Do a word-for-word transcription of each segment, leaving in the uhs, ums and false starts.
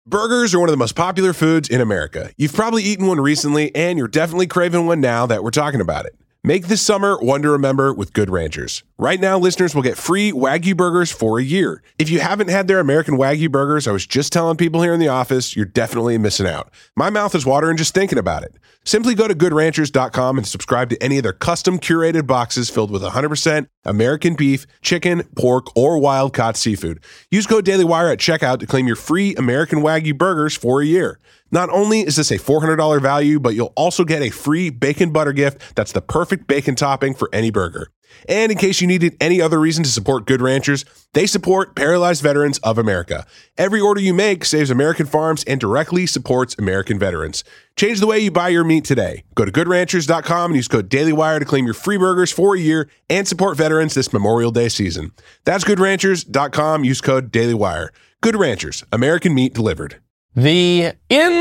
Burgers are one of the most popular foods in America. You've probably eaten one recently, and you're definitely craving one now that we're talking about it. Make this summer one to remember with Good Ranchers. Right now, listeners will get free Wagyu burgers for a year. If you haven't had their American Wagyu burgers, I was just telling people here in the office, you're definitely missing out. My mouth is watering just thinking about it. Simply go to good ranchers dot com and subscribe to any of their custom curated boxes filled with one hundred percent American beef, chicken, pork, or wild-caught seafood. Use code DailyWire at checkout to claim your free American Wagyu burgers for a year. Not only is this a four hundred dollars value, but you'll also get a free bacon butter gift that's the perfect bacon topping for any burger. And in case you needed any other reason to support Good Ranchers, they support Paralyzed Veterans of America. Every order you make saves American farms and directly supports American veterans. Change the way you buy your meat today. Go to good ranchers dot com and use code DailyWire to claim your free burgers for a year and support veterans this Memorial Day season. That's good ranchers dot com. Use code DailyWire. Good Ranchers, American meat delivered. The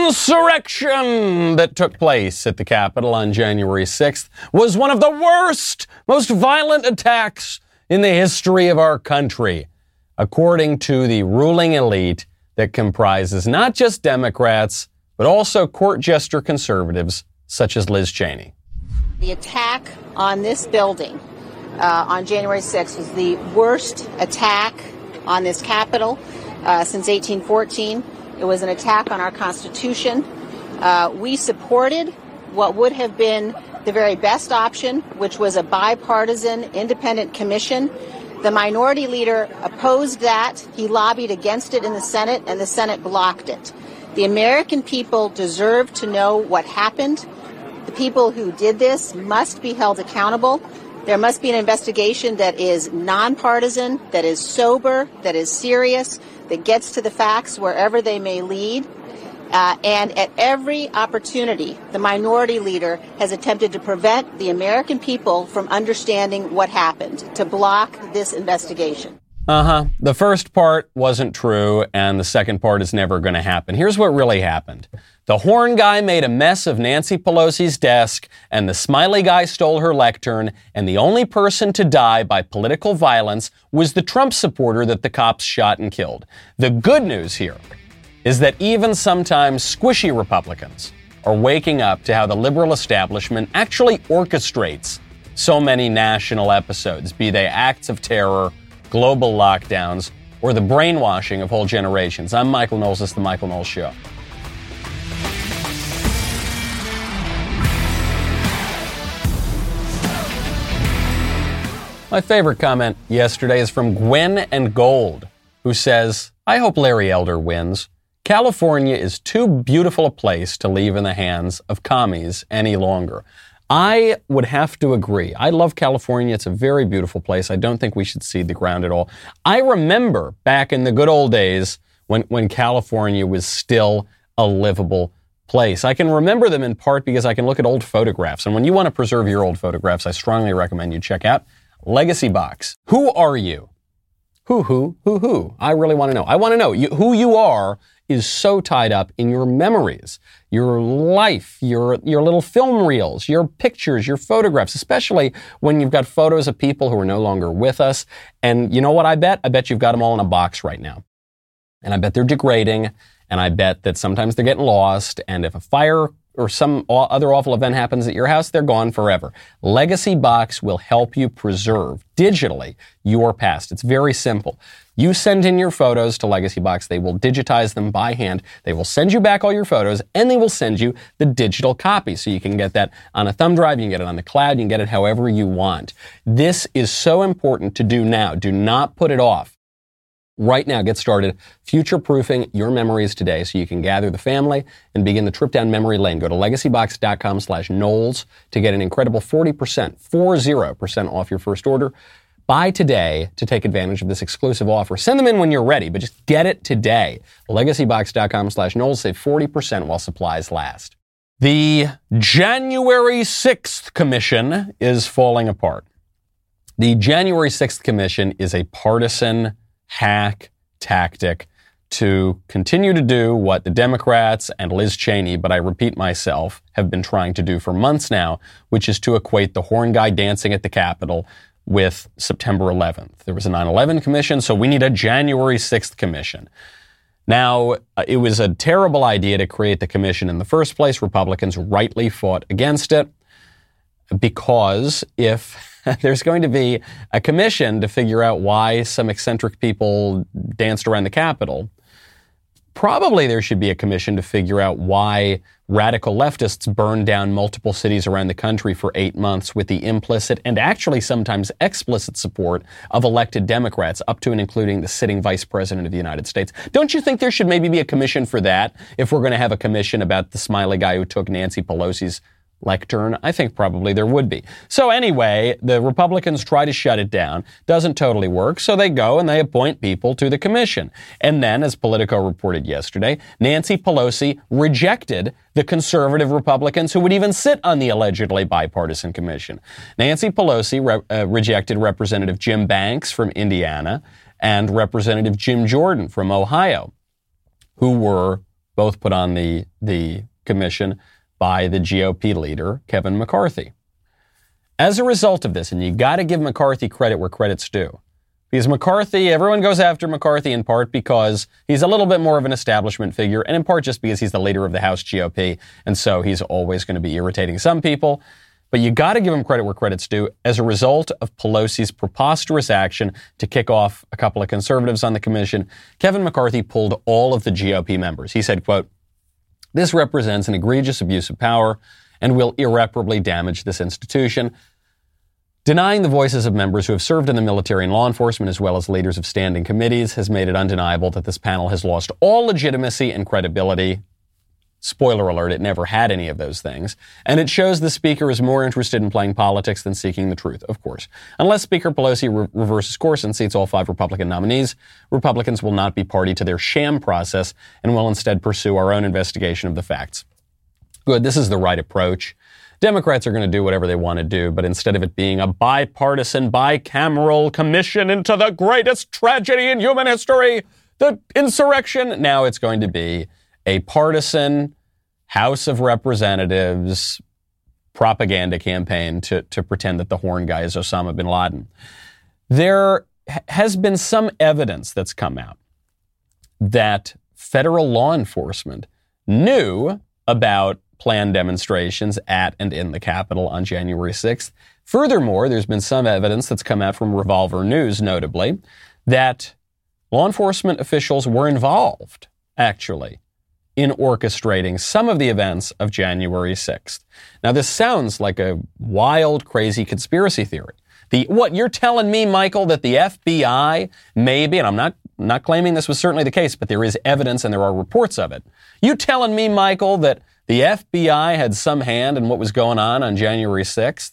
insurrection that took place at the Capitol on January sixth was one of the worst, most violent attacks in the history of our country, according to the ruling elite that comprises not just Democrats, but also court jester conservatives such as Liz Cheney. The attack on this building uh, on January sixth was the worst attack on this Capitol uh, since eighteen fourteen. It was an attack on our Constitution. Uh, we supported what would have been the very best option, which was a bipartisan independent commission. The minority leader opposed that. He lobbied against it in the Senate, and the Senate blocked it. The American people deserve to know what happened. The people who did this must be held accountable. There must be an investigation that is nonpartisan, that is sober, that is serious, that gets to the facts wherever they may lead. Uh, and at every opportunity, the minority leader has attempted to prevent the American people from understanding what happened, to block this investigation. Uh-huh. The first part wasn't true, and the second part is never going to happen. Here's what really happened. The horn guy made a mess of Nancy Pelosi's desk, and the smiley guy stole her lectern, and the only person to die by political violence was the Trump supporter that the cops shot and killed. The good news here is that even sometimes squishy Republicans are waking up to how the liberal establishment actually orchestrates so many national episodes, be they acts of terror, global lockdowns, or the brainwashing of whole generations. I'm Michael Knowles. This is The Michael Knowles Show. My favorite comment yesterday is from Gwen and Gold, who says, I hope Larry Elder wins. California is too beautiful a place to leave in the hands of commies any longer. I would have to agree. I love California. It's a very beautiful place. I don't think we should cede the ground at all. I remember back in the good old days when, when California was still a livable place. I can remember them in part because I can look at old photographs. And when you want to preserve your old photographs, I strongly recommend you check out Legacy Box. Who are you? Who, who, who, who? I really want to know. I want to know. You, who you are is so tied up in your memories, your life, your your little film reels, your pictures, your photographs, especially when you've got photos of people who are no longer with us. And you know what I bet? I bet you've got them all in a box right now. And I bet they're degrading, and I bet that sometimes they're getting lost, and if a fire or some other awful event happens at your house, they're gone forever. Legacy Box will help you preserve digitally your past. It's very simple. You send in your photos to Legacy Box. They will digitize them by hand. They will send you back all your photos, and they will send you the digital copy. So you can get that on a thumb drive. You can get it on the cloud. You can get it however you want. This is so important to do now. Do not put it off. Right now, get started future-proofing your memories today so you can gather the family and begin the trip down memory lane. Go to legacybox.com slash Knowles to get an incredible forty percent, forty percent off your first order. Buy today to take advantage of this exclusive offer. Send them in when you're ready, but just get it today. legacybox.com slash Knowles. Save forty percent while supplies last. The January sixth Commission is falling apart. The January sixth Commission is a partisan hack tactic to continue to do what the Democrats and Liz Cheney, but I repeat myself, have been trying to do for months now, which is to equate the horn guy dancing at the Capitol with September eleventh. There was a nine eleven commission, so we need a January sixth commission. Now, uh, it was a terrible idea to create the commission in the first place. Republicans rightly fought against it because if there's going to be a commission to figure out why some eccentric people danced around the Capitol, probably there should be a commission to figure out why radical leftists burned down multiple cities around the country for eight months with the implicit and actually sometimes explicit support of elected Democrats, up to and including the sitting vice president of the United States. Don't you think there should maybe be a commission for that if we're going to have a commission about the smiley guy who took Nancy Pelosi's lectern? I think probably there would be. So anyway, the Republicans try to shut it down. Doesn't totally work. So they go and they appoint people to the commission. And then, as Politico reported yesterday, Nancy Pelosi rejected the conservative Republicans who would even sit on the allegedly bipartisan commission. Nancy Pelosi re- uh, rejected Representative Jim Banks from Indiana and Representative Jim Jordan from Ohio, who were both put on the, the commission by the G O P leader, Kevin McCarthy. As a result of this, and you got to give McCarthy credit where credit's due, because McCarthy, everyone goes after McCarthy in part because he's a little bit more of an establishment figure, and in part just because he's the leader of the House G O P, and so he's always going to be irritating some people. But you got to give him credit where credit's due. As a result of Pelosi's preposterous action to kick off a couple of conservatives on the commission, Kevin McCarthy pulled all of the G O P members. He said, quote, "This represents an egregious abuse of power and will irreparably damage this institution. Denying the voices of members who have served in the military and law enforcement, as well as leaders of standing committees, has made it undeniable that this panel has lost all legitimacy and credibility." Spoiler alert, it never had any of those things. And it shows the Speaker is more interested in playing politics than seeking the truth, of course. Unless Speaker Pelosi re- reverses course and seats all five Republican nominees, Republicans will not be party to their sham process and will instead pursue our own investigation of the facts. Good, this is the right approach. Democrats are going to do whatever they want to do, but instead of it being a bipartisan, bicameral commission into the greatest tragedy in human history, the insurrection, now it's going to be a partisan House of Representatives propaganda campaign to, to pretend that the horn guy is Osama bin Laden. There has been some evidence that's come out that federal law enforcement knew about planned demonstrations at and in the Capitol on January sixth. Furthermore, there's been some evidence that's come out from Revolver News, notably, that law enforcement officials were involved, actually, in orchestrating some of the events of January sixth. Now, this sounds like a wild, crazy conspiracy theory. The what you're telling me, Michael, that the F B I maybe, and I'm not not claiming this was certainly the case, but there is evidence and there are reports of it. You telling me, Michael, that the F B I had some hand in what was going on on January sixth?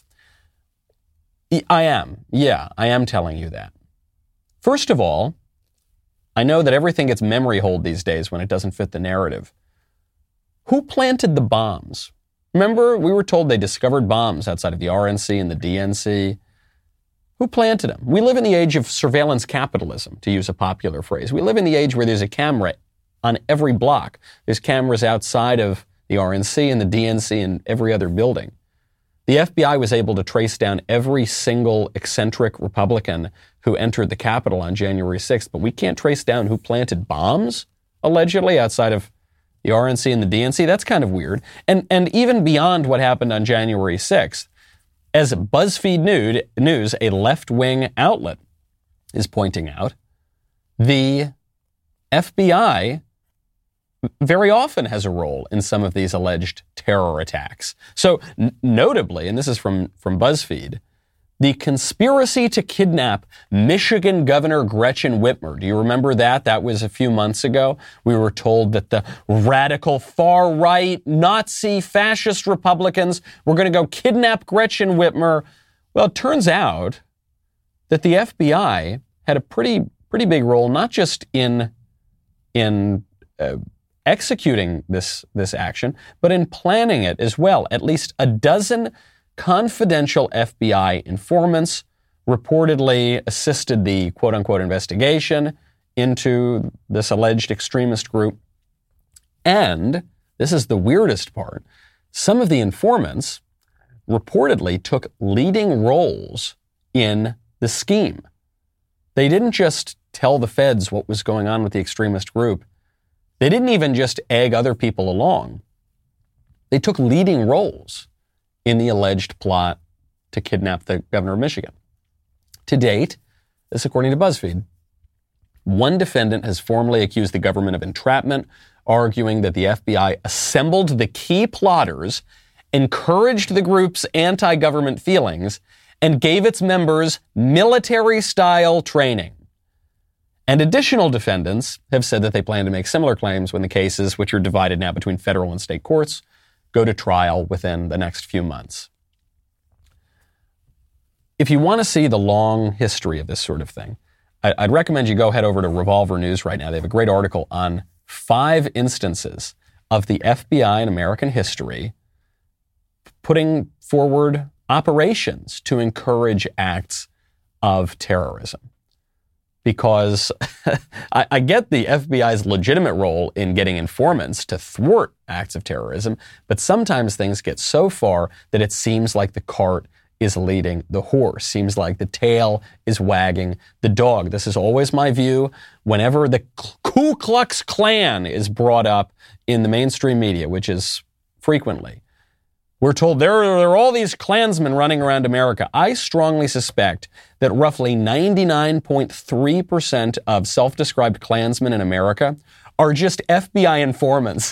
I am. Yeah, I am telling you that. First of all, I know that everything gets memory hold these days when it doesn't fit the narrative. Who planted the bombs? Remember, we were told they discovered bombs outside of the R N C and the D N C. Who planted them? We live in the age of surveillance capitalism, to use a popular phrase. We live in the age where there's a camera on every block. There's cameras outside of the R N C and the D N C and every other building. The F B I was able to trace down every single eccentric Republican who entered the Capitol on January sixth, but we can't trace down who planted bombs, allegedly, outside of the R N C and the D N C. That's kind of weird. And and even beyond what happened on January sixth, as BuzzFeed News, a left-wing outlet, is pointing out, the F B I very often has a role in some of these alleged terror attacks. So n- notably, and this is from, from BuzzFeed, the conspiracy to kidnap Michigan Governor Gretchen Whitmer. Do you remember that? That was a few months ago. We were told that the radical far-right Nazi fascist Republicans were going to go kidnap Gretchen Whitmer. Well, it turns out that the F B I had a pretty pretty big role, not just in in uh, executing this this action, but in planning it as well. At least a dozen confidential F B I informants reportedly assisted the quote-unquote investigation into this alleged extremist group. And this is the weirdest part. Some of the informants reportedly took leading roles in the scheme. They didn't just tell the feds what was going on with the extremist group. They didn't even just egg other people along. They took leading roles in the alleged plot to kidnap the governor of Michigan. To date, this according to BuzzFeed, one defendant has formally accused the government of entrapment, arguing that the F B I assembled the key plotters, encouraged the group's anti-government feelings, and gave its members military-style training. And additional defendants have said that they plan to make similar claims when the cases, which are divided now between federal and state courts, go to trial within the next few months. If you want to see the long history of this sort of thing, I'd recommend you go head over to Revolver News right now. They have a great article on five instances of the F B I in American history putting forward operations to encourage acts of terrorism. Because I, I get the F B I's legitimate role in getting informants to thwart acts of terrorism, but sometimes things get so far that it seems like the cart is leading the horse. Seems like the tail is wagging the dog. This is always my view whenever the Ku Klux Klan is brought up in the mainstream media, which is frequently. We're told there are, there are all these Klansmen running around America. I strongly suspect that roughly ninety-nine point three percent of self-described Klansmen in America are just F B I informants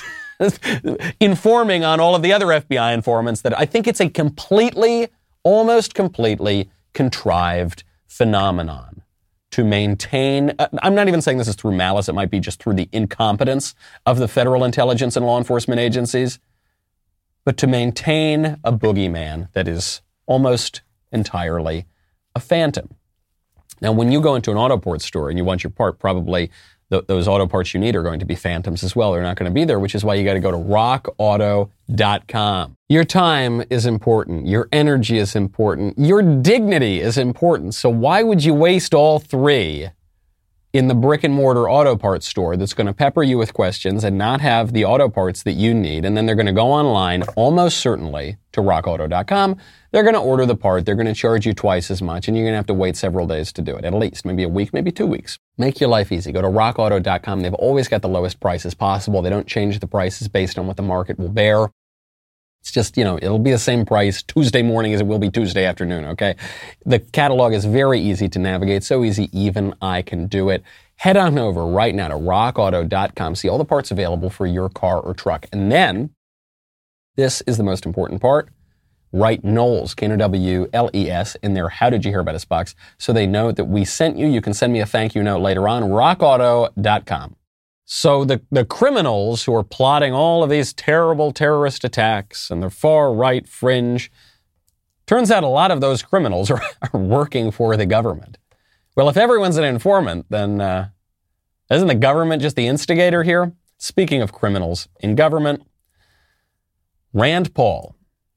informing on all of the other F B I informants. That I think it's a completely, almost completely contrived phenomenon to maintain. I'm not even saying this is through malice. It might be just through the incompetence of the federal intelligence and law enforcement agencies. But to maintain a boogeyman that is almost entirely a phantom. Now, when you go into an auto parts store and you want your part, probably th- those auto parts you need are going to be phantoms as well. They're not going to be there, which is why you got to go to rock auto dot com. Your time is important. Your energy is important. Your dignity is important. So why would you waste all three in the brick and mortar auto parts store that's going to pepper you with questions and not have the auto parts that you need? And then they're going to go online, almost certainly, to rock auto dot com. They're going to order the part. They're going to charge you twice as much, and you're going to have to wait several days to do it, at least, maybe a week, maybe two weeks. Make your life easy. Go to rock auto dot com. They've always got the lowest prices possible. They don't change the prices based on what the market will bear. It's just, you know, it'll be the same price Tuesday morning as it will be Tuesday afternoon, okay? The catalog is very easy to navigate, so easy even I can do it. Head on over right now to rock auto dot com. See all the parts available for your car or truck. And then, this is the most important part. Write Knowles, K N O W L E S, in their How Did You Hear About Us box so they know that we sent you. You can send me a thank you note later on, rock auto dot com. So the, the criminals who are plotting all of these terrible terrorist attacks and the far-right fringe, turns out a lot of those criminals are, are working for the government. Well, if everyone's an informant, then uh, isn't the government just the instigator here? Speaking of criminals in government, Rand Paul.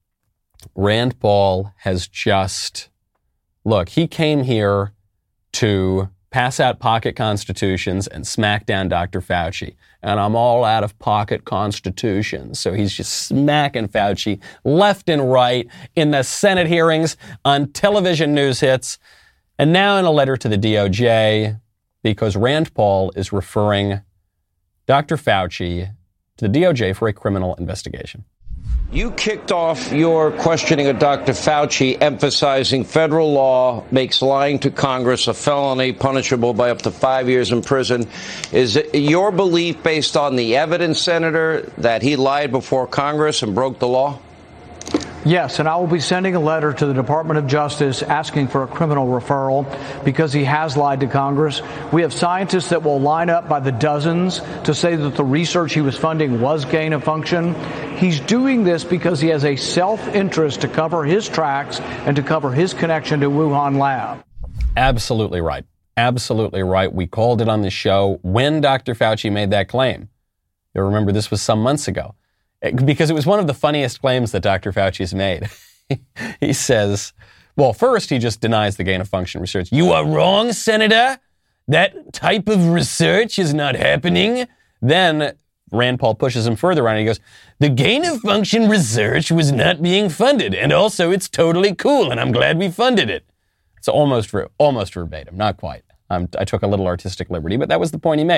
Rand Paul has just, look, he came here to pass out pocket constitutions and smack down Doctor Fauci. And I'm all out of pocket constitutions. So he's just smacking Fauci left and right in the Senate hearings, on television news hits, and now in a letter to the D O J, because Rand Paul is referring Doctor Fauci to the D O J for a criminal investigation. You kicked off your questioning of Doctor Fauci, emphasizing federal law makes lying to Congress a felony punishable by up to five years in prison. Is it your belief, based on the evidence, Senator, that he lied before Congress and broke the law? Yes, and I will be sending a letter to the Department of Justice asking for a criminal referral because he has lied to Congress. We have scientists that will line up by the dozens to say that the research he was funding was gain of function. He's doing this because he has a self-interest to cover his tracks and to cover his connection to Wuhan lab. Absolutely right. Absolutely right. We called it on the show when Doctor Fauci made that claim. You'll remember this was some months ago. Because it was one of the funniest claims that Doctor Fauci's made. He says, well, first he just denies the gain of function research. You are wrong, Senator. That type of research is not happening. Then Rand Paul pushes him further on and he goes, the gain of function research was not being funded. And also it's totally cool and I'm glad we funded it. It's almost almost verbatim, not quite. Um, I took a little artistic liberty, but that was the point he made.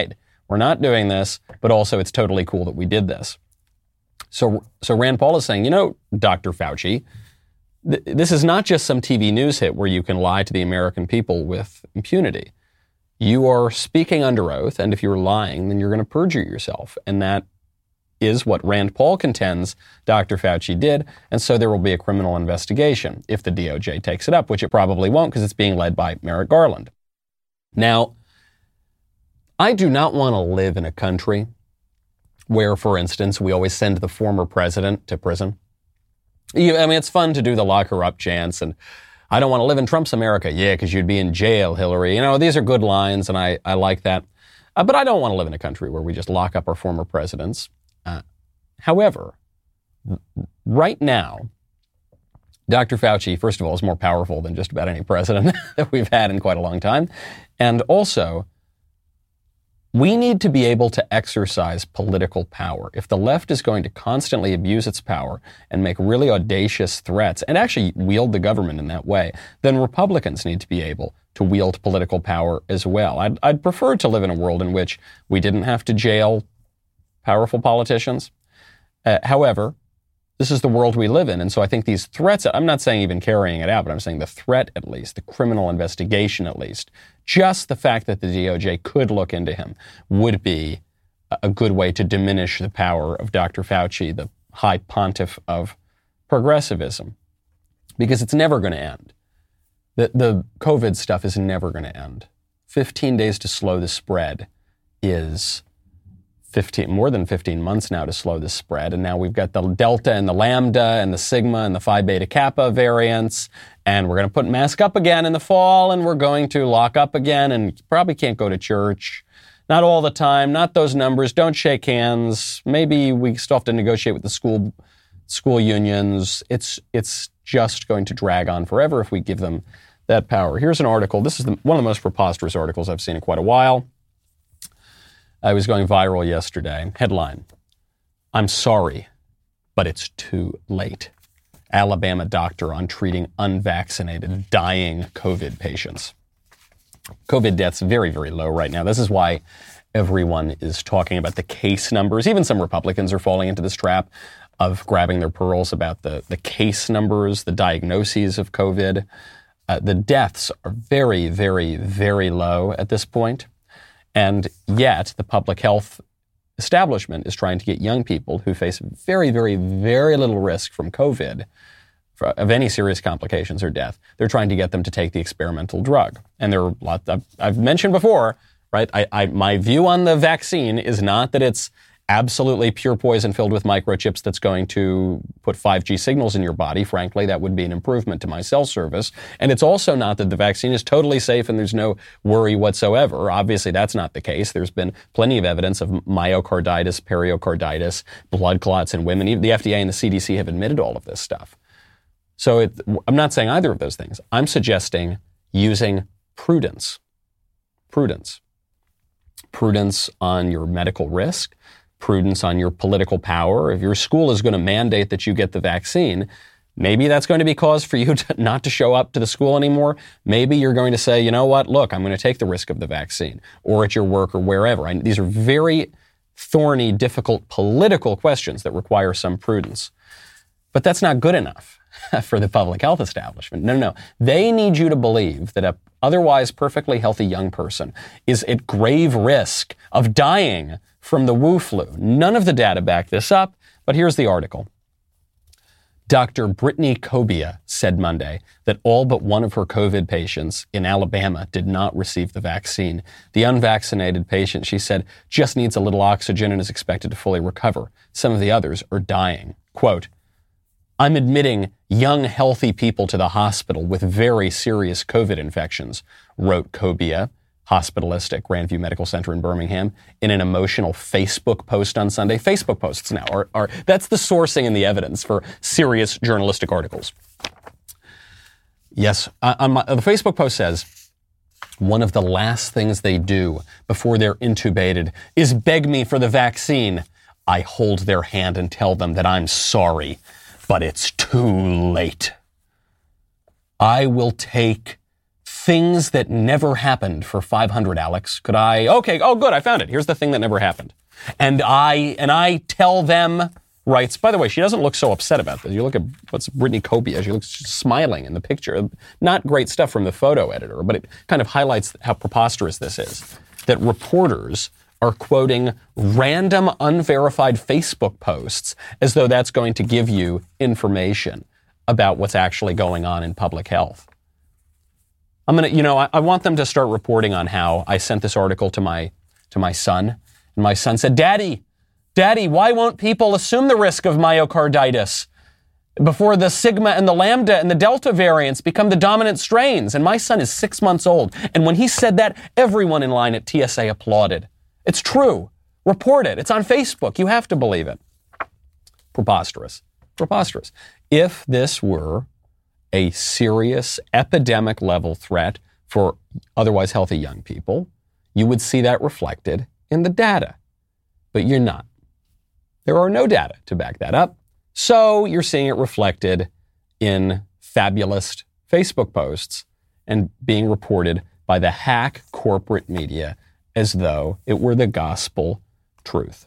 we're not doing this, but also it's totally cool that we did this. So, so Rand Paul is saying, you know, Doctor Fauci, th- this is not just some T V news hit where you can lie to the American people with impunity. You are speaking under oath, and if you're lying, then you're going to perjure yourself. And that is what Rand Paul contends Doctor Fauci did, and so there will be a criminal investigation if the D O J takes it up, which it probably won't because it's being led by Merrick Garland. Now, I do not want to live in a country where, for instance, we always send the former president to prison. You, I mean, it's fun to do the lock her up chants, and I don't want to live in Trump's America. Yeah, because you'd be in jail, Hillary. You know, these are good lines, and I, I like that. Uh, but I don't want to live in a country where we just lock up our former presidents. Uh, however, right now, Doctor Fauci, first of all, is more powerful than just about any president that we've had in quite a long time. And also, we need to be able to exercise political power. If the left is going to constantly abuse its power and make really audacious threats and actually wield the government in that way, then Republicans need to be able to wield political power as well. I'd, I'd prefer to live in a world in which we didn't have to jail powerful politicians. Uh, however, this is the world we live in. And so I think these threats, I'm not saying even carrying it out, but I'm saying the threat at least, the criminal investigation at least, just the fact that the D O J could look into him would be a good way to diminish the power of Doctor Fauci, the high pontiff of progressivism, because it's never going to end. The, the COVID stuff is never going to end. fifteen days to slow the spread is fifteen, more than fifteen months now to slow the spread. And now we've got the Delta and the Lambda and the Sigma and the Phi Beta Kappa variants. And we're going to put mask up again in the fall, and we're going to lock up again, and you probably can't go to church. Not all the time, not those numbers. Don't shake hands. Maybe we still have to negotiate with the school school unions. It's it's just going to drag on forever if we give them that power. Here's an article. This is the, one of the most preposterous articles I've seen in quite a while. I was going viral yesterday. Headline, I'm sorry, but it's too late. Alabama doctor on treating unvaccinated, dying COVID patients. COVID deaths very, very low right now. This is why everyone is talking about the case numbers. Even some Republicans are falling into this trap of grabbing their pearls about the, the case numbers, the diagnoses of COVID. Uh, the deaths are very, very, very low at this point. And yet the public health establishment is trying to get young people who face very, very, very little risk from COVID, for, of any serious complications or death. They're trying to get them to take the experimental drug. And there are lots, I've, I've mentioned before, right? I, I, my view on the vaccine is not that it's absolutely pure poison filled with microchips that's going to put five G signals in your body. Frankly, that would be an improvement to my cell service. And it's also not that the vaccine is totally safe and there's no worry whatsoever. Obviously, that's not the case. There's been plenty of evidence of myocarditis, pericarditis, blood clots in women. Even the F D A and the C D C have admitted all of this stuff. So it, I'm not saying either of those things. I'm suggesting using prudence. Prudence. Prudence on your medical risk. Prudence on your political power. If your school is going to mandate that you get the vaccine, maybe that's going to be cause for you to not to show up to the school anymore. Maybe you're going to say, you know what, look, I'm going to take the risk of the vaccine, or at your work or wherever. I, these are very thorny, difficult political questions that require some prudence. But that's not good enough for the public health establishment. No, no, no. They need you to believe that a otherwise perfectly healthy young person is at grave risk of dying from the Wu flu. None of the data back this up, but here's the article. Doctor Brittany Kobia said Monday that all but one of her COVID patients in Alabama did not receive the vaccine. The unvaccinated patient, she said, just needs a little oxygen and is expected to fully recover. Some of the others are dying. Quote, I'm admitting young, healthy people to the hospital with very serious COVID infections, wrote Kobia, hospitalist at Grandview Medical Center in Birmingham, in an emotional Facebook post on Sunday. Facebook posts now are, are that's the sourcing and the evidence for serious journalistic articles. Yes, uh, on my, the Facebook post says, one of the last things they do before they're intubated is beg me for the vaccine. I hold their hand and tell them that I'm sorry, but it's too late. I will take things that never happened for five hundred, Alex. Could I? Okay. Oh, good. I found it. Here's the thing that never happened. And I, and I tell them, writes, by the way, she doesn't look so upset about this. You look at what's Brittany Copia. She looks smiling in the picture. Not great stuff from the photo editor, but it kind of highlights how preposterous this is. That reporters are quoting random unverified Facebook posts as though that's going to give you information about what's actually going on in public health. I'm going to, you know, I, I want them to start reporting on how I sent this article to my, to my son. And my son said, Daddy, Daddy, why won't people assume the risk of myocarditis before the Sigma and the Lambda and the Delta variants become the dominant strains? And my son is six months old. And when he said that, everyone in line at T S A applauded. It's true. Report it. It's on Facebook. You have to believe it. Preposterous. Preposterous. If this were a serious epidemic level threat for otherwise healthy young people, you would see that reflected in the data. But you're not. There are no data to back that up. So you're seeing it reflected in fabulous Facebook posts and being reported by the hack corporate media as though it were the gospel truth.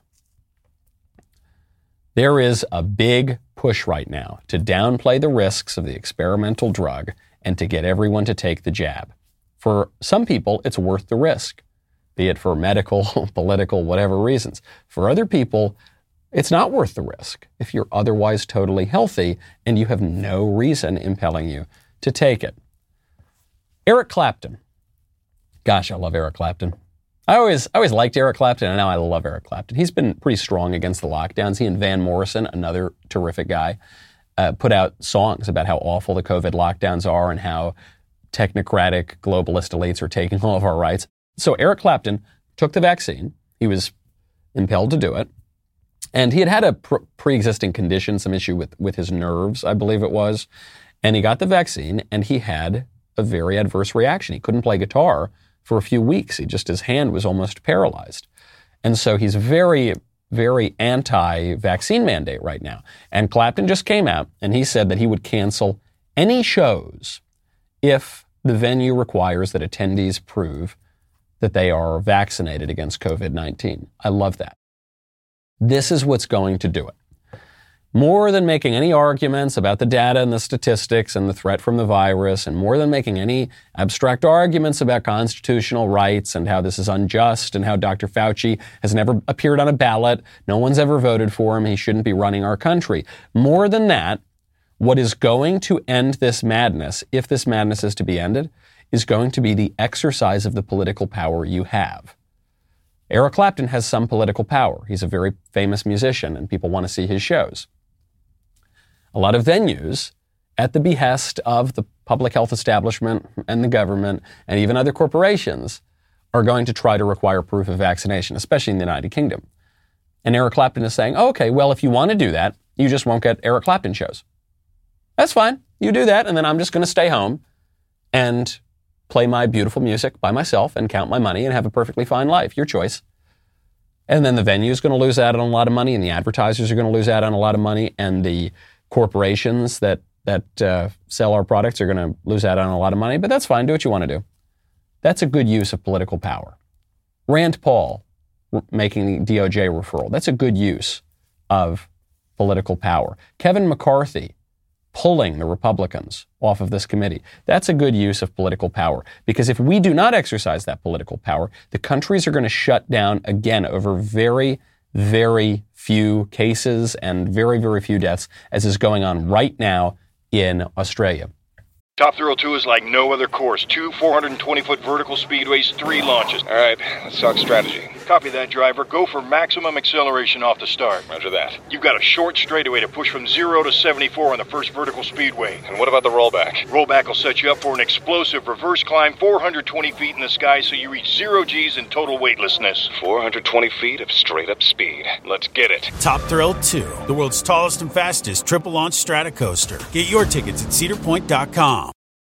There is a big push right now to downplay the risks of the experimental drug and to get everyone to take the jab. For some people, it's worth the risk, be it for medical, political, whatever reasons. For other people, it's not worth the risk if you're otherwise totally healthy and you have no reason impelling you to take it. Eric Clapton. Gosh, I love Eric Clapton. I always, I always liked Eric Clapton, and now I love Eric Clapton. He's been pretty strong against the lockdowns. He and Van Morrison, another terrific guy, uh, put out songs about how awful the COVID lockdowns are and how technocratic globalist elites are taking all of our rights. So Eric Clapton took the vaccine. He was impelled to do it. And he had had a pre- pre-existing condition, some issue with, with his nerves, I believe it was. And he got the vaccine, and he had a very adverse reaction. He couldn't play guitar for a few weeks. He just, his hand was almost paralyzed. And so he's very, very anti-vaccine mandate right now. And Clapton just came out and he said that he would cancel any shows if the venue requires that attendees prove that they are vaccinated against COVID nineteen. I love that. This is what's going to do it. More than making any arguments about the data and the statistics and the threat from the virus, and more than making any abstract arguments about constitutional rights and how this is unjust and how Doctor Fauci has never appeared on a ballot, no one's ever voted for him, he shouldn't be running our country. More than that, what is going to end this madness, if this madness is to be ended, is going to be the exercise of the political power you have. Eric Clapton has some political power. He's a very famous musician and people want to see his shows. A lot of venues, at the behest of the public health establishment and the government and even other corporations, are going to try to require proof of vaccination, especially in the United Kingdom. And Eric Clapton is saying, oh, okay, well, if you want to do that, you just won't get Eric Clapton shows. That's fine. You do that, and then I'm just going to stay home and play my beautiful music by myself and count my money and have a perfectly fine life. Your choice. And then the venue is going to lose out on a lot of money, and the advertisers are going to lose out on a lot of money, and the corporations that that uh, sell our products are going to lose out on a lot of money, but that's fine. Do what you want to do. That's a good use of political power. Rand Paul r- making the D O J referral. That's a good use of political power. Kevin McCarthy pulling the Republicans off of this committee. That's a good use of political power, because if we do not exercise that political power, the countries are going to shut down again over very, very few cases and very, very few deaths, as is going on right now in Australia. Top Thrill two is like no other course. Two four hundred twenty foot vertical speedways, three launches. All right, let's talk strategy. Copy that, driver. Go for maximum acceleration off the start. Roger that. You've got a short straightaway to push from zero to seventy-four on the first vertical speedway. And what about the rollback? Rollback will set you up for an explosive reverse climb four hundred twenty feet in the sky, so you reach zero G's in total weightlessness. four hundred twenty feet of straight-up speed. Let's get it. Top Thrill two, the world's tallest and fastest triple-launch stratocoaster. Get your tickets at cedar point dot com.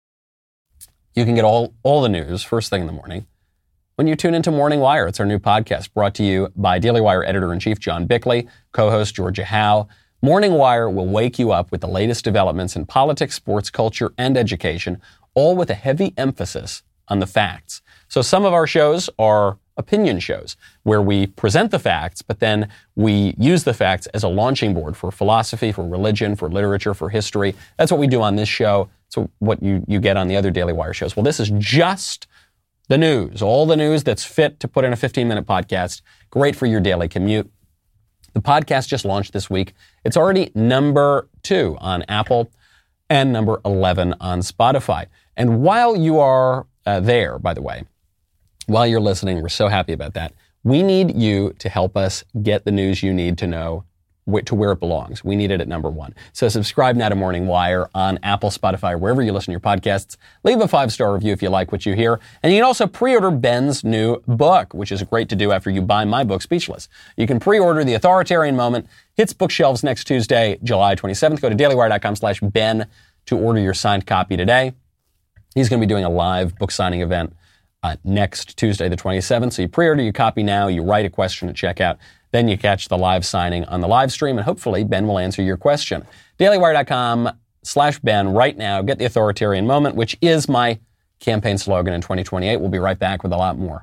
You can get all, all the news first thing in the morning when you tune into Morning Wire. It's our new podcast brought to you by Daily Wire editor-in-chief John Bickley, co-host Georgia Howe, Morning Wire will wake you up with the latest developments in politics, sports, culture, and education, all with a heavy emphasis on the facts. So some of our shows are opinion shows where we present the facts, but then we use the facts as a launching board for philosophy, for religion, for literature, for history. That's what we do on this show. So what you, you get on the other Daily Wire shows. Well, this is just the news, all the news that's fit to put in a fifteen-minute podcast. Great for your daily commute. The podcast just launched this week. It's already number two on Apple and number eleven on Spotify. And while you are uh, there, by the way, while you're listening, we're so happy about that. We need you to help us get the news you need to know wh- to where it belongs. We need it at number one. So subscribe now to Morning Wire on Apple, Spotify, wherever you listen to your podcasts. Leave a five-star review if you like what you hear. And you can also pre-order Ben's new book, which is great to do after you buy my book, Speechless. You can pre-order The Authoritarian Moment. Hits bookshelves next Tuesday, July twenty-seventh. Go to dailywire.com slash Ben to order your signed copy today. He's going to be doing a live book signing event Uh, next Tuesday, the twenty-seventh. So you pre-order your copy now, you write a question at checkout, then you catch the live signing on the live stream, and hopefully Ben will answer your question. dailywire.com slash Ben right now. Get the Authoritarian Moment, which is my campaign slogan in twenty twenty-eight. We'll be right back with a lot more.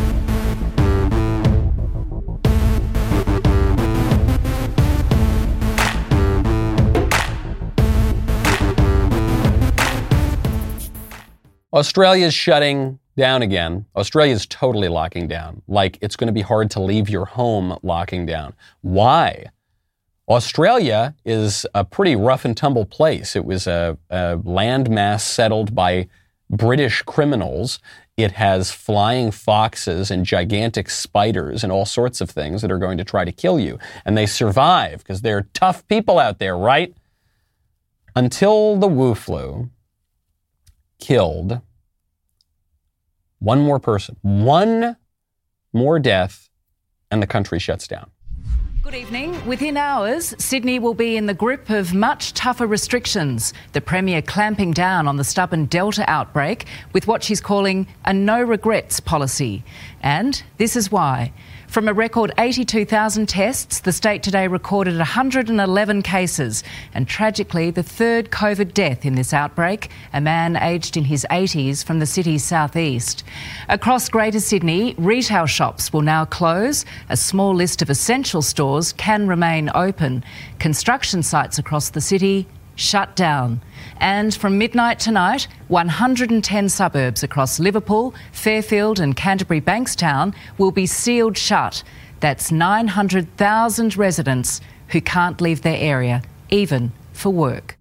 Australia's shutting down again. Australia's totally locking down. Like it's going to be hard to leave your home locking down. Why? Australia is a pretty rough and tumble place. It was a, a landmass settled by British criminals. It has flying foxes and gigantic spiders and all sorts of things that are going to try to kill you. And they survive because they're tough people out there, right? Until the Wu flu killed one more person, one more death, and the country shuts down. Good evening. Within hours, Sydney will be in the grip of much tougher restrictions. The Premier clamping down on the stubborn Delta outbreak with what she's calling a no-regrets policy. And this is why. From a record eighty-two thousand tests, the state today recorded one hundred eleven cases and tragically the third COVID death in this outbreak, a man aged in his eighties from the city's southeast. Across Greater Sydney, retail shops will now close. A small list of essential stores can remain open. Construction sites across the city shut down. And from midnight tonight, one hundred ten suburbs across Liverpool, Fairfield and Canterbury Bankstown will be sealed shut. That's nine hundred thousand residents who can't leave their area, even for work.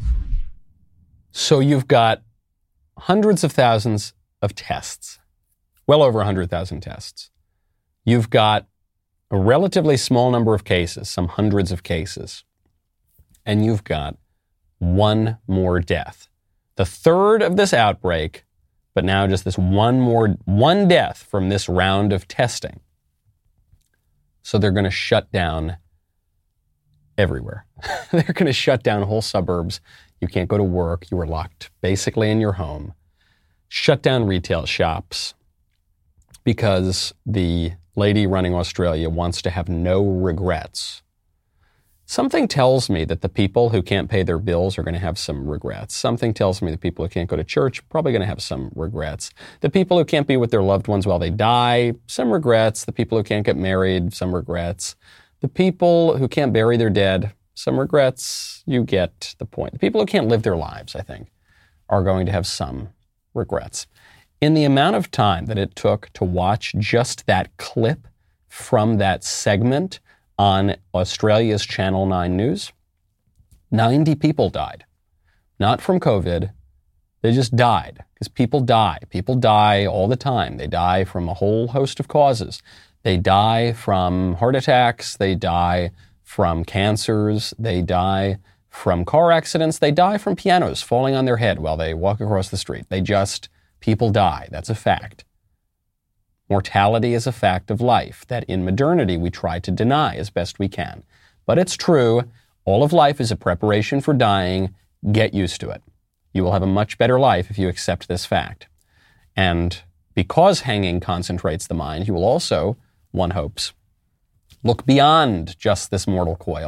So you've got hundreds of thousands of tests, well over one hundred thousand tests. You've got a relatively small number of cases, some hundreds of cases, and you've got one more death. The third of this outbreak, but now just this one more, one death from this round of testing. So they're going to shut down everywhere. They're going to shut down whole suburbs. You can't go to work. You were locked basically in your home. Shut down retail shops because the lady running Australia wants to have no regrets. Something tells me that the people who can't pay their bills are going to have some regrets. Something tells me the people who can't go to church are probably going to have some regrets. The people who can't be with their loved ones while they die, some regrets. The people who can't get married, some regrets. The people who can't bury their dead, some regrets. You get the point. The people who can't live their lives, I think, are going to have some regrets. In the amount of time that it took to watch just that clip from that segment on Australia's Channel nine News, ninety people died. Not from COVID. They just died because people die. People die all the time. They die from a whole host of causes. They die from heart attacks. They die from cancers. They die from car accidents. They die from pianos falling on their head while they walk across the street. They just, people die. That's a fact. Mortality is a fact of life that in modernity we try to deny as best we can. But it's true. All of life is a preparation for dying. Get used to it. You will have a much better life if you accept this fact. And because hanging concentrates the mind, you will also, one hopes, look beyond just this mortal coil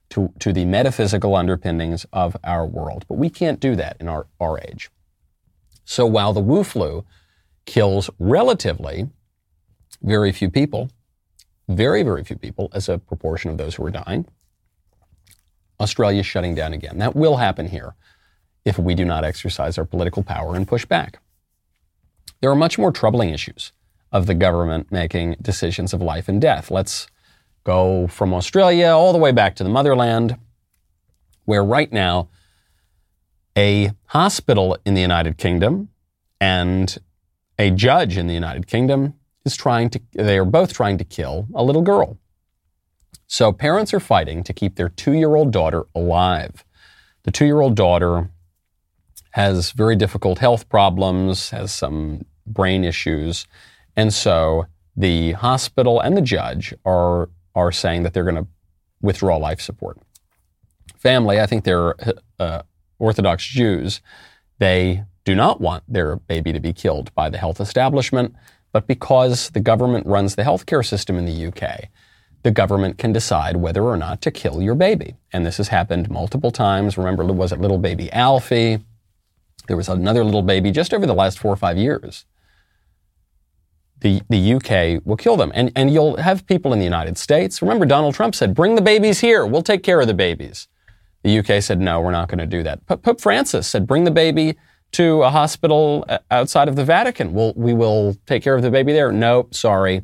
to, to the metaphysical underpinnings of our world. But we can't do that in our, our age. So while the Wu flu kills relatively very few people, very, very few people as a proportion of those who are dying, Australia is shutting down again. That will happen here if we do not exercise our political power and push back. There are much more troubling issues of the government making decisions of life and death. Let's go from Australia all the way back to the motherland, where right now a hospital in the United Kingdom and a judge in the United Kingdom is trying to, they are both trying to kill a little girl. So parents are fighting to keep their two-year-old daughter alive. The two-year-old daughter has very difficult health problems, has some brain issues, and so the hospital and the judge are are saying that they're going to withdraw life support. Family, I think they're uh, Orthodox Jews. They do not want their baby to be killed by the health establishment, but because the government runs the healthcare system in the U K, the government can decide whether or not to kill your baby. And this has happened multiple times. Remember, was it little baby Alfie? There was another little baby just over the last four or five years. The, the U K will kill them. And, and you'll have people in the United States. Remember, Donald Trump said, bring the babies here. We'll take care of the babies. The U K said, no, we're not going to do that. P- Pope Francis said, bring the baby to a hospital outside of the Vatican. We'll, we will take care of the baby there. No, sorry.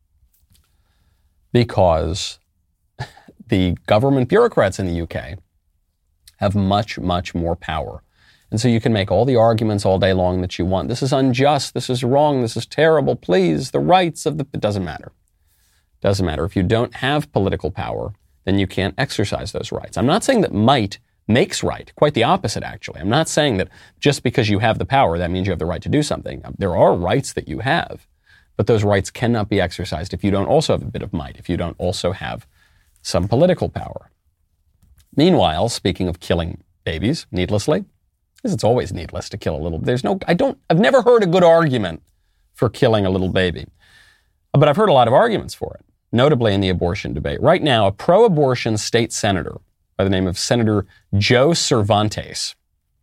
Because the government bureaucrats in the U K have much, much more power. And so you can make all the arguments all day long that you want. This is unjust. This is wrong. This is terrible. Please, the rights of the... It doesn't matter. Doesn't matter. If you don't have political power, then you can't exercise those rights. I'm not saying that might makes right. Quite the opposite, actually. I'm not saying that just because you have the power, that means you have the right to do something. There are rights that you have, but those rights cannot be exercised if you don't also have a bit of might, if you don't also have some political power. Meanwhile, speaking of killing babies needlessly, because it's always needless to kill a little. There's no, I don't, I've never heard a good argument for killing a little baby, but I've heard a lot of arguments for it, notably in the abortion debate. Right now, a pro-abortion state senator by the name of Senator Joe Cervantes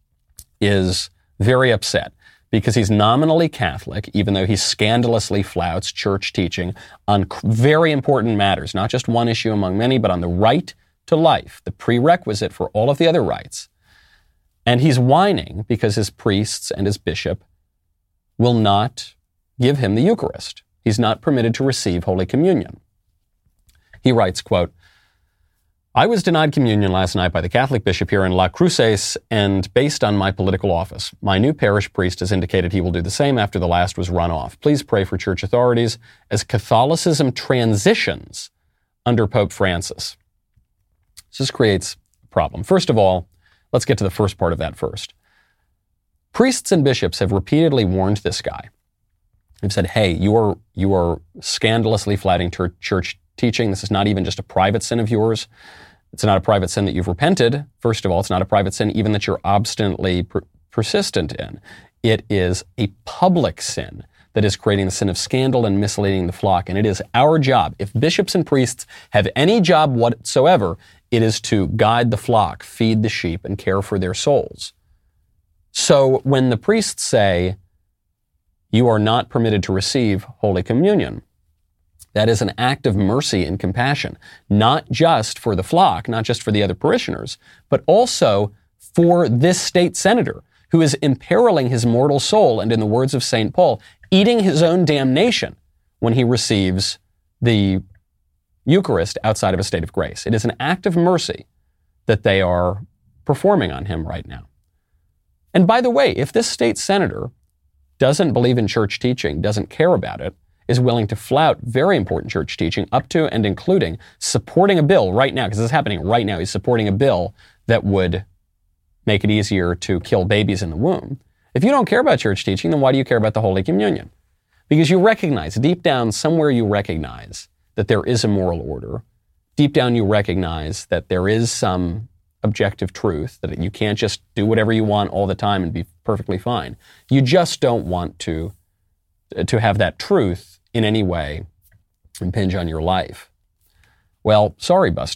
is very upset because he's nominally Catholic, even though he scandalously flouts church teaching on very important matters, not just one issue among many, but on the right to life, the prerequisite for all of the other rights. And he's whining because his priests and his bishop will not give him the Eucharist. He's not permitted to receive Holy Communion. He writes, quote, I was denied communion last night by the Catholic bishop here in La Cruces, and based on my political office. My new parish priest has indicated he will do the same after the last was run off. Please pray for church authorities as Catholicism transitions under Pope Francis. This creates a problem. First of all, let's get to the first part of that first. Priests and bishops have repeatedly warned this guy. They've said, hey, you are, you are scandalously flouting church, church teaching. This is not even just a private sin of yours. It's not a private sin that you've repented. First of all, it's not a private sin even that you're obstinately per- persistent in. It is a public sin that is creating the sin of scandal and misleading the flock. And it is our job. If bishops and priests have any job whatsoever, it is to guide the flock, feed the sheep, and care for their souls. So when the priests say, you are not permitted to receive Holy Communion, that is an act of mercy and compassion, not just for the flock, not just for the other parishioners, but also for this state senator who is imperiling his mortal soul and, in the words of Saint Paul, eating his own damnation when he receives the Eucharist outside of a state of grace. It is an act of mercy that they are performing on him right now. And by the way, if this state senator doesn't believe in church teaching, doesn't care about it, is willing to flout very important church teaching up to and including supporting a bill right now, because this is happening right now, he's supporting a bill that would make it easier to kill babies in the womb. If you don't care about church teaching, then why do you care about the Holy Communion? Because you recognize, deep down, somewhere you recognize that there is a moral order. Deep down you recognize that there is some objective truth, that you can't just do whatever you want all the time and be perfectly fine. You just don't want to, to have that truth in any way impinge on your life. Well, sorry, Buster.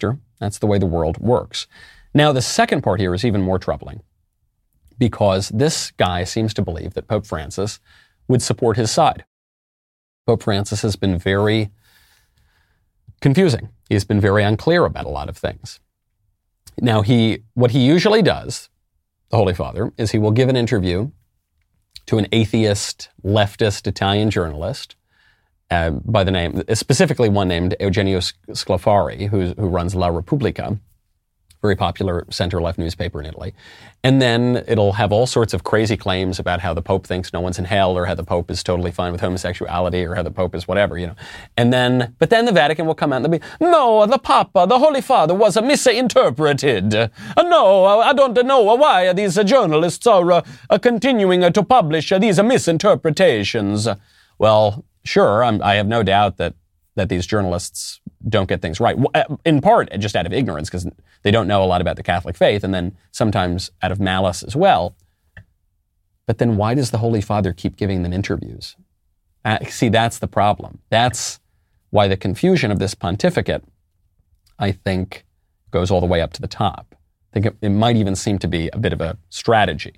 That's the way the world works. Now, the second part here is even more troubling, because this guy seems to believe that Pope Francis would support his side. Pope Francis has been very confusing. He's been very unclear about a lot of things. Now, he what he usually does, the Holy Father, is he will give an interview to an atheist, leftist Italian journalist uh, by the name, specifically one named Eugenio Sclafari, who, who runs La Repubblica, very popular center-left newspaper in Italy. And then it'll have all sorts of crazy claims about how the Pope thinks no one's in hell, or how the Pope is totally fine with homosexuality, or how the Pope is whatever, you know. And then, but then the Vatican will come out and they'll be, no, the Papa, the Holy Father was misinterpreted. Uh, no, I don't know why these uh, journalists are uh, uh, continuing uh, to publish uh, these uh, misinterpretations. Well, sure, I'm, I have no doubt that that these journalists don't get things right. In part, just out of ignorance, because they don't know a lot about the Catholic faith, and then sometimes out of malice as well. But then why does the Holy Father keep giving them interviews? Uh, see, that's the problem. That's why the confusion of this pontificate, I think, goes all the way up to the top. I think it, it might even seem to be a bit of a strategy.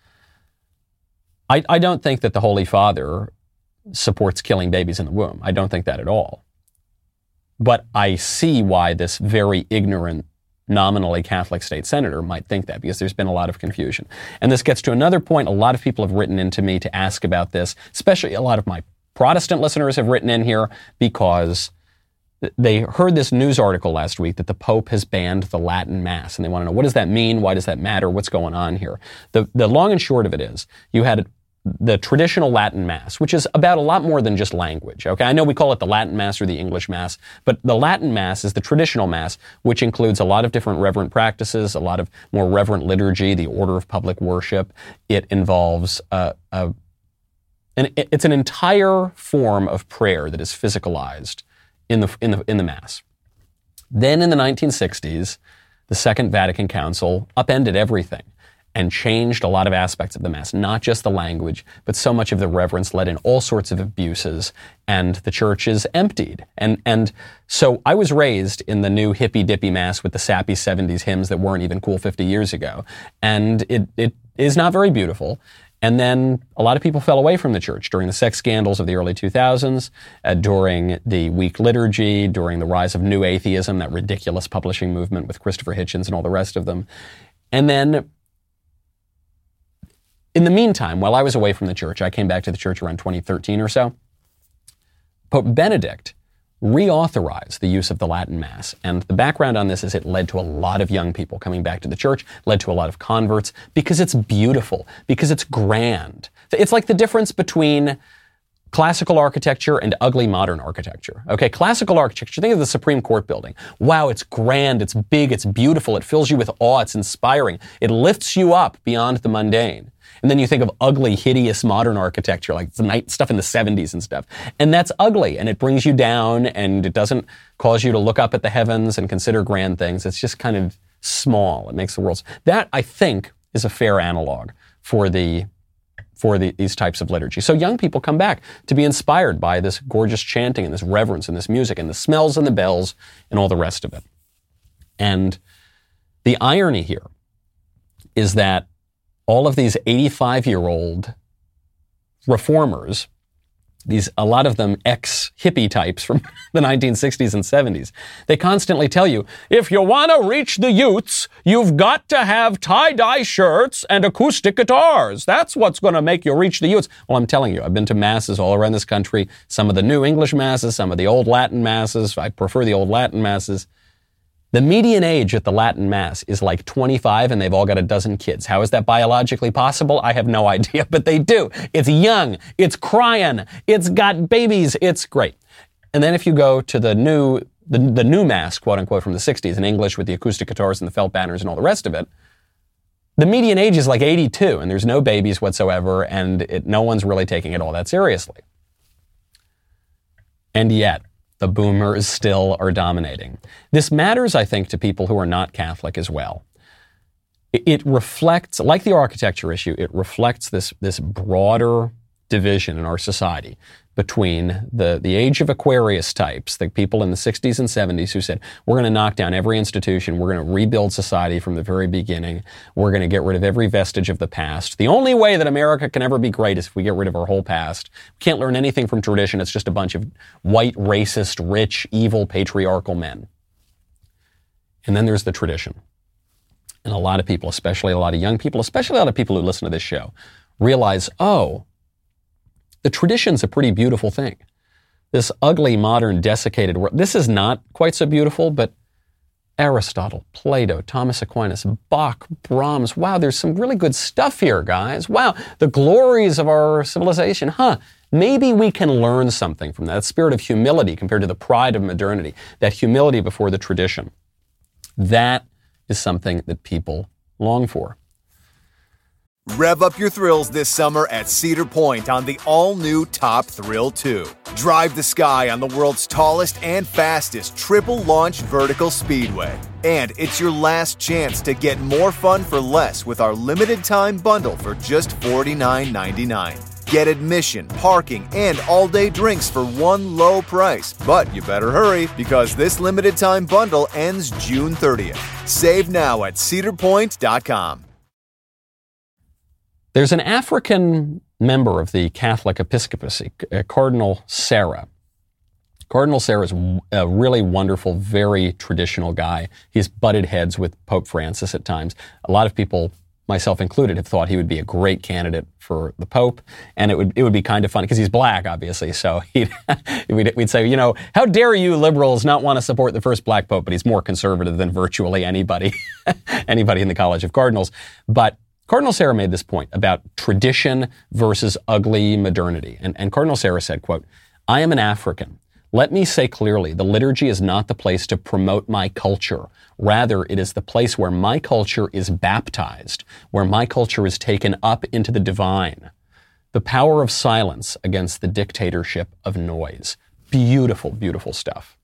I, I don't think that the Holy Father supports killing babies in the womb. I don't think that at all. But I see why this very ignorant, nominally Catholic state senator might think that, because there's been a lot of confusion. And this gets to another point. A lot of people have written in to me to ask about this, especially a lot of my Protestant listeners have written in here because they heard this news article last week that the Pope has banned the Latin Mass, and they want to know, what does that mean? Why does that matter? What's going on here? The, the long and short of it is, you had the traditional Latin Mass, which is about a lot more than just language, okay? I know we call it the Latin Mass or the English Mass, but the Latin Mass is the traditional Mass, which includes a lot of different reverent practices, a lot of more reverent liturgy, the order of public worship. It involves, uh, uh, an, it's an entire form of prayer that is physicalized in the, in the, in the Mass. Then in the nineteen sixties, the Second Vatican Council upended everything and changed a lot of aspects of the Mass, not just the language, but so much of the reverence led in all sorts of abuses, and the church is emptied. And and so I was raised in the new hippy-dippy Mass with the sappy seventies hymns that weren't even cool fifty years ago, and it it is not very beautiful. And then a lot of people fell away from the church during the sex scandals of the early two thousands, uh, during the weak liturgy, during the rise of New Atheism, that ridiculous publishing movement with Christopher Hitchens and all the rest of them. And then in the meantime, while I was away from the church, I came back to the church around twenty thirteen or so, Pope Benedict reauthorized the use of the Latin Mass. And the background on this is it led to a lot of young people coming back to the church, led to a lot of converts, because it's beautiful, because it's grand. It's like the difference between classical architecture and ugly modern architecture. Okay, classical architecture, think of the Supreme Court building. Wow, it's grand, it's big, it's beautiful, it fills you with awe, it's inspiring. It lifts you up beyond the mundane. And then you think of ugly, hideous modern architecture, like the night stuff in the seventies and stuff. And that's ugly, and it brings you down, and it doesn't cause you to look up at the heavens and consider grand things. It's just kind of small. It makes the world. That, I think, is a fair analog for the for the, these types of liturgy. So young people come back to be inspired by this gorgeous chanting and this reverence and this music and the smells and the bells and all the rest of it. And the irony here is that all of these eighty-five-year-old reformers, these, a lot of them ex-hippie types from the nineteen sixties and seventies, they constantly tell you, if you want to reach the youths, you've got to have tie-dye shirts and acoustic guitars. That's what's going to make you reach the youths. Well, I'm telling you, I've been to masses all around this country, some of the new English masses, some of the old Latin masses. I prefer the old Latin masses. The median age at the Latin Mass is like twenty-five, and they've all got a dozen kids. How is that biologically possible? I have no idea, but they do. It's young. It's crying. It's got babies. It's great. And then if you go to the new, the, the new Mass, quote unquote, from the sixties in English with the acoustic guitars and the felt banners and all the rest of it, the median age is like eighty-two, and there's no babies whatsoever, and it, no one's really taking it all that seriously. And yet, the boomers still are dominating. This matters, I think, to people who are not Catholic as well. It, it reflects, like the architecture issue, it reflects this, this broader division in our society between the, the age of Aquarius types, the people in the sixties and seventies who said, we're going to knock down every institution, we're going to rebuild society from the very beginning, we're going to get rid of every vestige of the past. The only way that America can ever be great is if we get rid of our whole past. We can't learn anything from tradition. It's just a bunch of white, racist, rich, evil, patriarchal men. And then there's the tradition. And a lot of people, especially a lot of young people, especially a lot of people who listen to this show, realize, oh, the tradition's a pretty beautiful thing. This ugly, modern, desiccated world, this is not quite so beautiful, but Aristotle, Plato, Thomas Aquinas, Bach, Brahms, wow, there's some really good stuff here, guys. Wow, the glories of our civilization, huh? Maybe we can learn something from that. That spirit of humility compared to the pride of modernity, that humility before the tradition. That is something that people long for. Rev up your thrills this summer at Cedar Point on the all-new Top Thrill two. Drive the sky on the world's tallest and fastest triple-launch vertical speedway. And it's your last chance to get more fun for less with our limited-time bundle for just forty-nine ninety-nine. Get admission, parking, and all-day drinks for one low price. But you better hurry, because this limited-time bundle ends June thirtieth. Save now at cedar point dot com. There's an African member of the Catholic Episcopacy, Cardinal Sarah. Cardinal Sarah is a really wonderful, very traditional guy. He's butted heads with Pope Francis at times. A lot of people, myself included, have thought he would be a great candidate for the Pope, and it would it would be kind of funny because he's black, obviously. So he'd, we'd, we'd say, you know, how dare you liberals not want to support the first black Pope? But he's more conservative than virtually anybody, anybody in the College of Cardinals. But Cardinal Sarah made this point about tradition versus ugly modernity. And, and Cardinal Sarah said, quote, I am an African. Let me say clearly, the liturgy is not the place to promote my culture. Rather, it is the place where my culture is baptized, where my culture is taken up into the divine. The power of silence against the dictatorship of noise. Beautiful, beautiful stuff.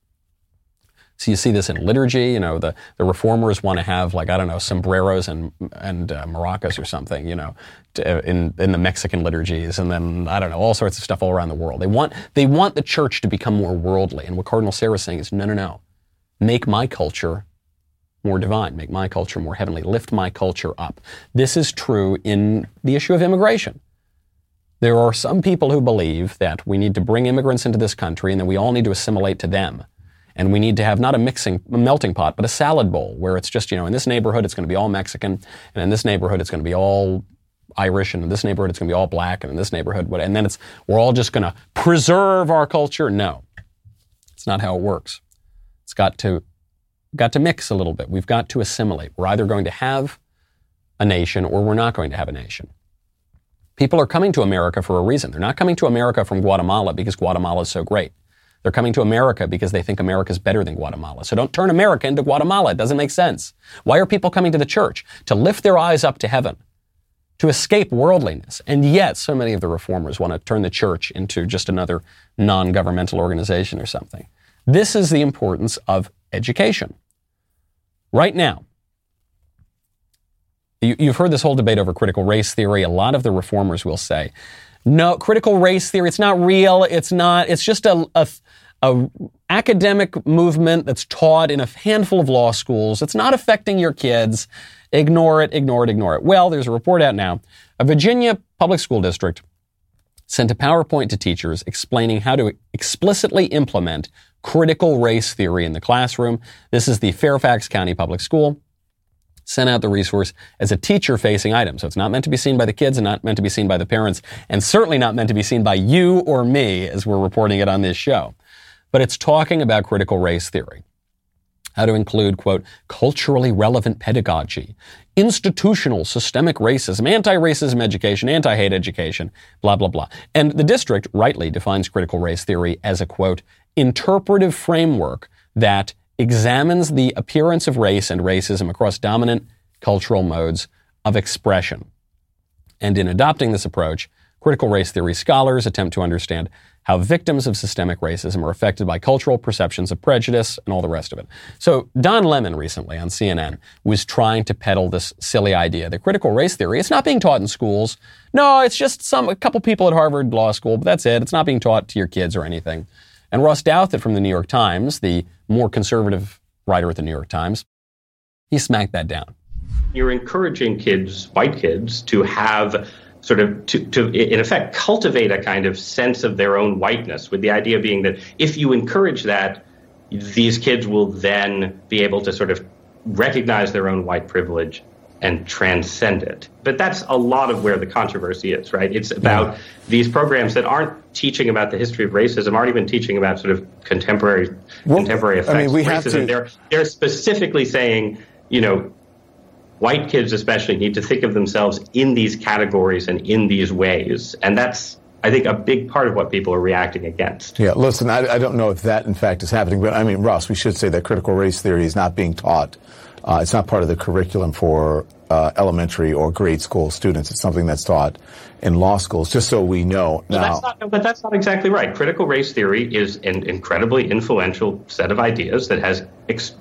So you see this in liturgy, you know, the, the reformers want to have, like, I don't know, sombreros and and uh, maracas or something, you know, to, in in the Mexican liturgies, and then, I don't know, all sorts of stuff all around the world. They want they want the church to become more worldly. And what Cardinal Sarah is saying is, no, no, no. Make my culture more divine. Make my culture more heavenly. Lift my culture up. This is true in the issue of immigration. There are some people who believe that we need to bring immigrants into this country and that we all need to assimilate to them. And we need to have not a mixing, a melting pot, but a salad bowl where it's just, you know, in this neighborhood it's going to be all Mexican, and in this neighborhood it's going to be all Irish, and in this neighborhood it's going to be all black, and in this neighborhood, what? And then it's we're all just going to preserve our culture. No, it's not how it works. It's got to got to mix a little bit. We've got to assimilate. We're either going to have a nation or we're not going to have a nation. People are coming to America for a reason. They're not coming to America from Guatemala because Guatemala is so great. They're coming to America because they think America is better than Guatemala. So don't turn America into Guatemala. It doesn't make sense. Why are people coming to the church? To lift their eyes up to heaven, to escape worldliness. And yet, so many of the reformers want to turn the church into just another non-governmental organization or something. This is the importance of education. Right now, you, you've heard this whole debate over critical race theory. A lot of the reformers will say, no, critical race theory, it's not real. It's not, it's just a, a, a academic movement that's taught in a handful of law schools. It's not affecting your kids. Ignore it, ignore it, ignore it. Well, there's a report out now. A Virginia public school district sent a PowerPoint to teachers explaining how to explicitly implement critical race theory in the classroom. This is the Fairfax County Public School. Sent out the resource as a teacher-facing item. So it's not meant to be seen by the kids and not meant to be seen by the parents, and certainly not meant to be seen by you or me as we're reporting it on this show. But it's talking about critical race theory. How to include, quote, culturally relevant pedagogy, institutional systemic racism, anti-racism education, anti-hate education, blah, blah, blah. And the district rightly defines critical race theory as a, quote, interpretive framework that examines the appearance of race and racism across dominant cultural modes of expression. And in adopting this approach, Critical race theory scholars attempt to understand how victims of systemic racism are affected by cultural perceptions of prejudice and all the rest of it. So Don Lemon recently on C N N was trying to peddle this silly idea that critical race theory, it's not being taught in schools. No, it's just some a couple people at Harvard Law School, but that's it. It's not being taught to your kids or anything. And Ross Douthat from the New York Times, the more conservative writer at the New York Times, he smacked that down. You're encouraging kids, white kids, to have sort of, to, to, in effect, cultivate a kind of sense of their own whiteness, with the idea being that if you encourage that, these kids will then be able to sort of recognize their own white privilege and transcend it. But that's a lot of where the controversy is, right? It's about yeah. these programs that aren't teaching about the history of racism, aren't even teaching about sort of contemporary well, contemporary effects I mean, we of have racism. To... They're, they're specifically saying, you know, white kids especially need to think of themselves in these categories and in these ways. And that's, I think, a big part of what people are reacting against. Yeah, listen, I, I don't know if that, in fact, is happening. But, I mean, Ross, we should say that critical race theory is not being taught. Uh, it's not part of the curriculum for uh, elementary or grade school students. It's something that's taught in law schools, just so we know. But, now, that's not, but that's not exactly right. Critical race theory is an incredibly influential set of ideas that has ex-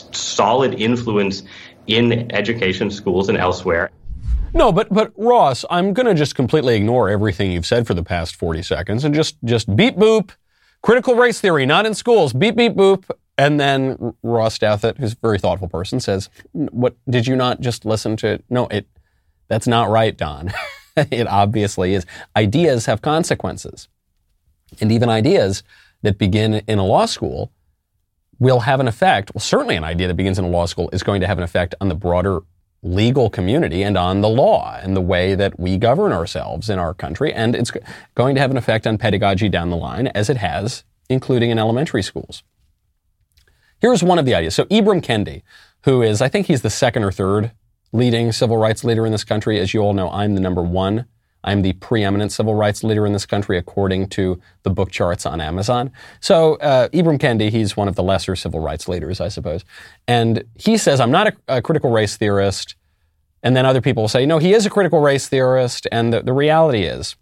solid influence in education, schools, and elsewhere. No, but but Ross, I'm going to just completely ignore everything you've said for the past forty seconds and just, just beep boop, critical race theory, not in schools, beep beep boop. And then Ross Douthat, who's a very thoughtful person, says, "What did you not just listen to?" No, it that's not right, Don. It obviously is. Ideas have consequences. And even ideas that begin in a law school will have an effect. Well, certainly an idea that begins in a law school is going to have an effect on the broader legal community and on the law and the way that we govern ourselves in our country. And it's going to have an effect on pedagogy down the line, as it has, including in elementary schools. Here's one of the ideas. So Ibram Kendi, who is, I think he's the second or third leading civil rights leader in this country. As you all know, I'm the number one. I'm the preeminent civil rights leader in this country, according to the book charts on Amazon. So uh, Ibram Kendi, he's one of the lesser civil rights leaders, I suppose. And he says, I'm not a, a critical race theorist. And then other people say, no, he is a critical race theorist. And the, the reality is,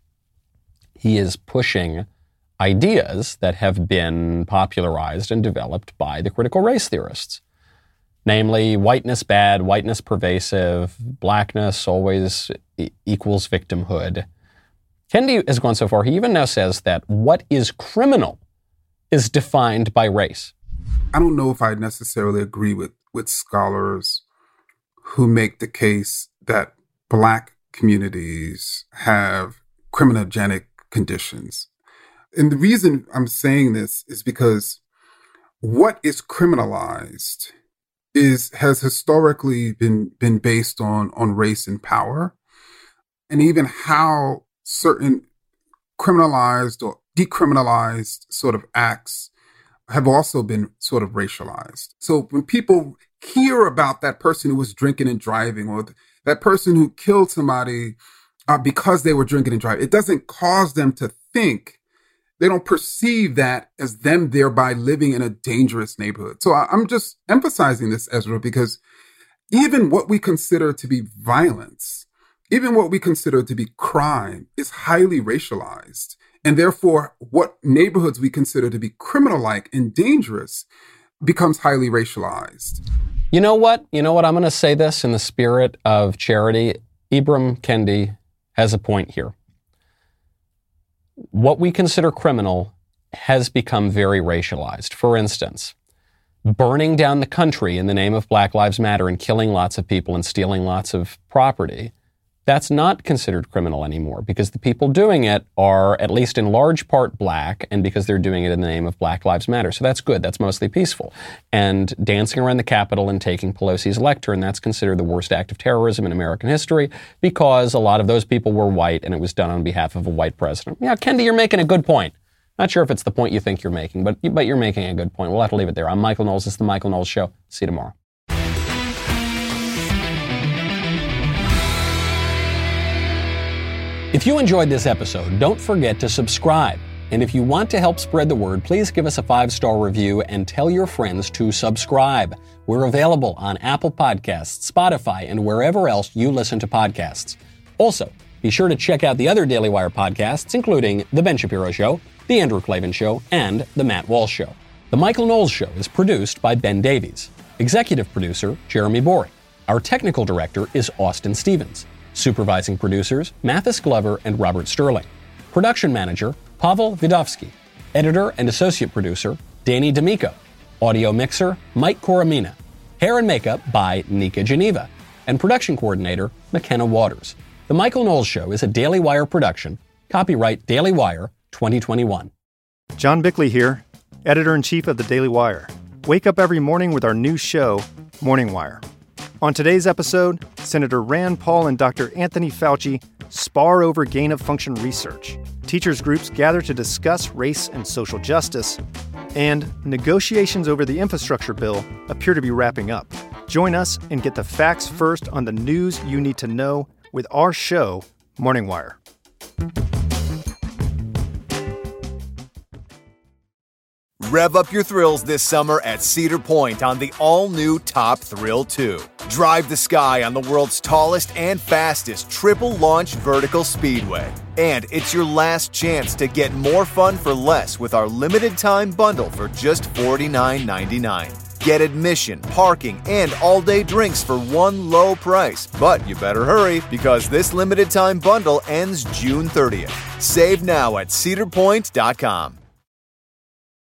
he is pushing ideas that have been popularized and developed by the critical race theorists. Namely, whiteness bad, whiteness pervasive, blackness always e- equals victimhood. Kendi has gone so far, he even now says that what is criminal is defined by race. I don't know if I necessarily agree with, with scholars who make the case that black communities have criminogenic conditions. And the reason I'm saying this is because what is criminalized is has historically been been based on on race and power, and even how certain criminalized or decriminalized sort of acts have also been sort of racialized. So when people hear about that person who was drinking and driving, or that person who killed somebody uh, because they were drinking and driving, it doesn't cause them to think. They don't perceive that as them thereby living in a dangerous neighborhood. So I'm just emphasizing this, Ezra, because even what we consider to be violence, even what we consider to be crime, is highly racialized. And therefore, what neighborhoods we consider to be criminal-like and dangerous becomes highly racialized. You know what? You know what? I'm going to say this in the spirit of charity. Ibram Kendi has a point here. What we consider criminal has become very racialized. For instance, burning down the country in the name of Black Lives Matter and killing lots of people and stealing lots of property, that's not considered criminal anymore because the people doing it are at least in large part black, and because they're doing it in the name of Black Lives Matter. So that's good. That's mostly peaceful. And dancing around the Capitol and taking Pelosi's lectern, that's considered the worst act of terrorism in American history because a lot of those people were white and it was done on behalf of a white president. Yeah, Kendi, you're making a good point. Not sure if it's the point you think you're making, but, but you're making a good point. We'll have to leave it there. I'm Michael Knowles. This is The Michael Knowles Show. See you tomorrow. If you enjoyed this episode, don't forget to subscribe. And if you want to help spread the word, please give us a five-star review and tell your friends to subscribe. We're available on Apple Podcasts, Spotify, and wherever else you listen to podcasts. Also, Be sure to check out the other Daily Wire podcasts, including The Ben Shapiro Show, The Andrew Klavan Show, and The Matt Walsh Show. The Michael Knowles Show is produced by Ben Davies. Executive producer, Jeremy Boring. Our technical director is Austin Stevens. Supervising producers, Mathis Glover and Robert Sterling. Production manager, Pavel Vidovsky. Editor and associate producer, Danny D'Amico. Audio mixer, Mike Coromina. Hair and makeup by Nika Geneva. And production coordinator, McKenna Waters. The Michael Knowles Show is a Daily Wire production. Copyright Daily Wire twenty twenty-one. John Bickley here, editor-in-chief of the Daily Wire. Wake up every morning with our new show, Morning Wire. On today's episode, Senator Rand Paul and Doctor Anthony Fauci spar over gain-of-function research. Teachers groups gather to discuss race and social justice. And negotiations over the infrastructure bill appear to be wrapping up. Join us and get the facts first on the news you need to know with our show, Morning Wire. Rev up your thrills this summer at Cedar Point on the all-new Top Thrill two. Drive the sky on the world's tallest and fastest triple-launch vertical speedway. And it's your last chance to get more fun for less with our limited-time bundle for just forty-nine ninety-nine. Get admission, parking, and all-day drinks for one low price. But you better hurry, because this limited-time bundle ends June thirtieth. Save now at cedar point dot com.